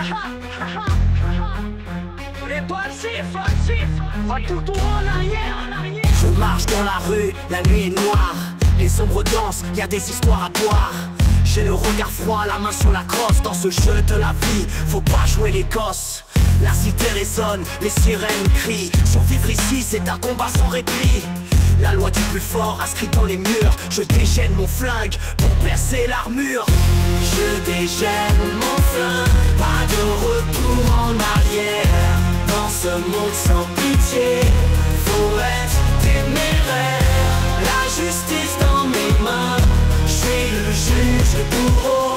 Les passifs, pas tout en arrière. Je marche dans la rue, la nuit est noire. Les ombres dansent, y a des histoires à boire. J'ai le regard froid, la main sur la crosse. Dans ce jeu de la vie, faut pas jouer les gosses. La cité résonne, les sirènes crient. Survivre ici, c'est un combat sans répit. La loi du plus fort inscrite dans les murs. Je dégaine mon flingue pour percer l'armure. Je dégaine mon flingue, pas de retour en arrière. Dans ce monde sans pitié, faut être téméraire. La justice dans mes mains, je suis le juge, le bourreau.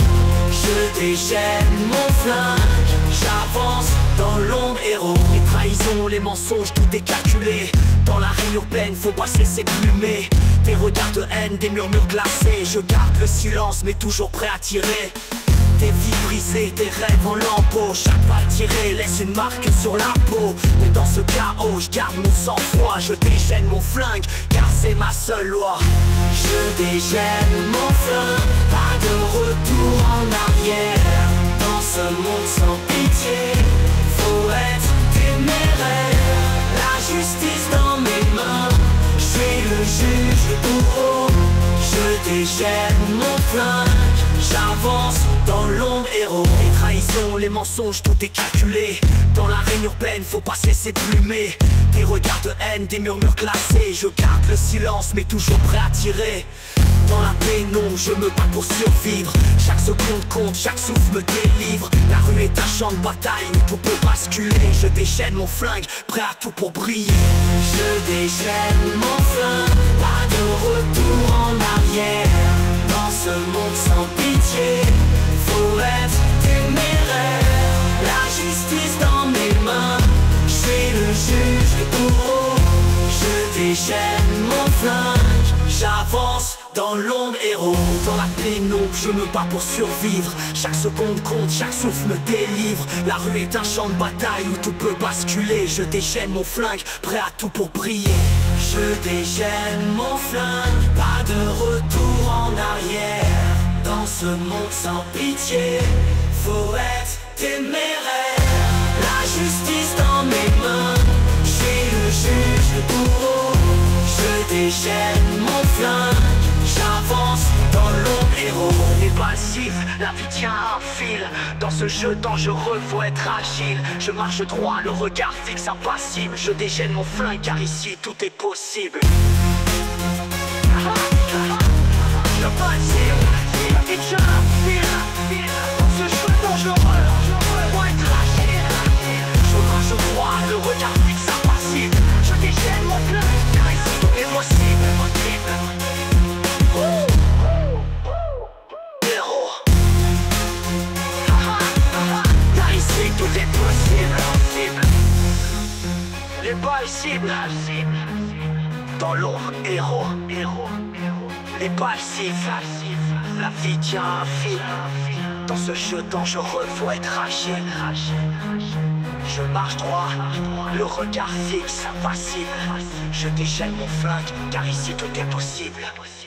Je dégaine mon flingue, j'avance dans l'ombre héros. Les trahisons, les mensonges, tout est calculé. Dans la rue urbaine, faut pas se laisser plumer. Des regards de haine, des murmures glacés. Je garde le silence, mais toujours prêt à tirer. Des vies brisées, des rêves en lambeaux. Chaque balle tirée laisse une marque sur la peau. Mais dans ce chaos, je garde mon sang-froid. Je dégaine mon flingue, car c'est ma seule loi. Je dégaine mon flingue, pas de retour en arrière. Dans ce monde sans pitié, faut être téméraire. La justice dans mes mains, je suis le juge, le bourreau. Je dégaine mon flingue, j'avance dans l'ombre héros. Les trahisons, les mensonges, tout est calculé. Dans l'arène urbaine, faut pas se laisser plumer. Des regards de haine, des murmures glacés. Je garde le silence, mais toujours prêt à tirer. Dans la pénombre, je me bats pour survivre. Chaque seconde compte, chaque souffle me délivre. La rue est un champ de bataille où tout peut basculer. Je déchaîne mon flingue, prêt à tout pour briller. Je déchaîne mon flingue, pas de retour en arrière. Dans ce monde sans pitié, faut être téméraire. La justice dans mes mains, je suis le juge, le bourreau. Je déchaîne mon flingue, j'avance dans l'ombre héros. Dans la pénombre, je me bats pour survivre. Chaque seconde compte, chaque souffle me délivre. La rue est un champ de bataille où tout peut basculer. Je déchaîne mon flingue, prêt à tout pour briller. Je déchaîne mon flingue, pas de retour en arrière. Dans ce monde sans pitié, faut être téméraire. La justice dans mes mains, je suis le juge, le bourreau. Je déchaîne mon flingue, j'avance dans l'ombre héros. Les passifs, la vie tient un fil. Dans ce jeu dangereux, faut être agile. Je marche droit, le regard fixe, impassible. Je déchaîne mon flingue, car ici tout est possible. Le passif, la vie tient un fil. Dans ce jeu dangereux, faut être agile. Je marche droit, le regard fixe, impassible. Je déchaîne mon flingue, car ici tout est possible. Héros, Car ici tout est possible. les balles cibles. Dans l'ombre, héros. Les balles cibles. La vie tient un fil. Dans ce jeu dangereux, faut être agile. Je marche droit, le regard fixe, impassible. Je déchaîne mon flingue, car ici tout est possible.